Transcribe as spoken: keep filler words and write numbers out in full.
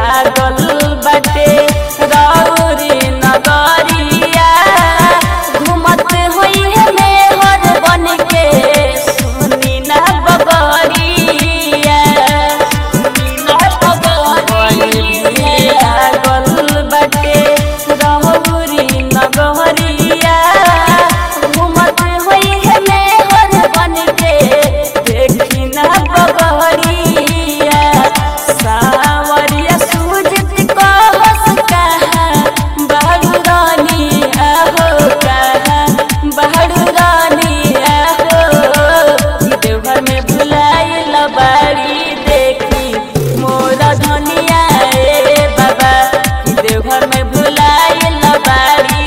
लागल बटे रौरी नगरिया घूमत होई मेहर बन के सुनी ना बगरिया सुनी ना बगरिया लागल बटे रौरी नगरिया घूमत होई मेहर बन के देखी ना बगरिया सावरिया सूझत कहस कहा बाड़ू रानी आहो कहा बाड़ू रानी आहो देवघर में भुलाइल बाड़ी देखी मोरा धनिया ए बाबा देवघर में भुलाइल बाड़ी